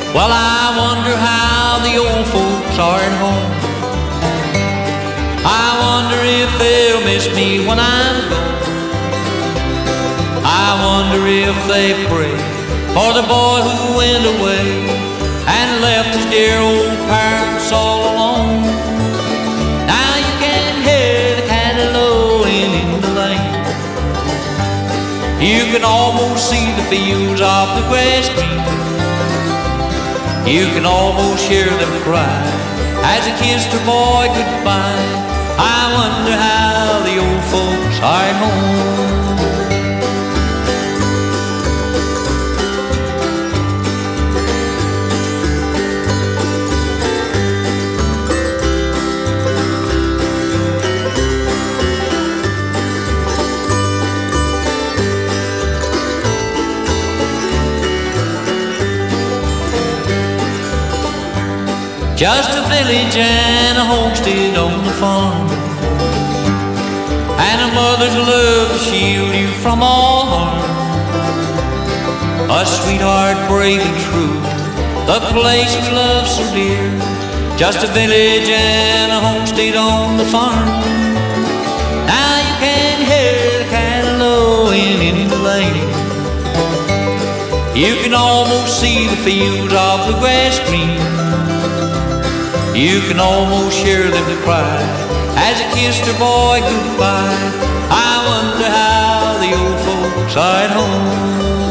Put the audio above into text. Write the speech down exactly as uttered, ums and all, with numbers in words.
Well, I wonder how the old folks are at home. I wonder if they'll miss me when I'm gone. I wonder if they pray for the boy who went away and left his dear old parents all alone. Now you can hear the cattle lowing in the lane. You can almost see the fields of the grass green. You can almost hear them cry as they kissed her boy goodbye. I wonder how the old folks are at home. Just a village and a homestead on the farm, and a mother's love to shield you from all harm. A sweetheart brave and true, the place we love so dear. Just a village and a homestead on the farm. Now you can hear the cattle lowing in the lane. You can almost see the fields of the grass green. You can almost hear them cry as they kissed her boy goodbye. I wonder how the old folks are at home.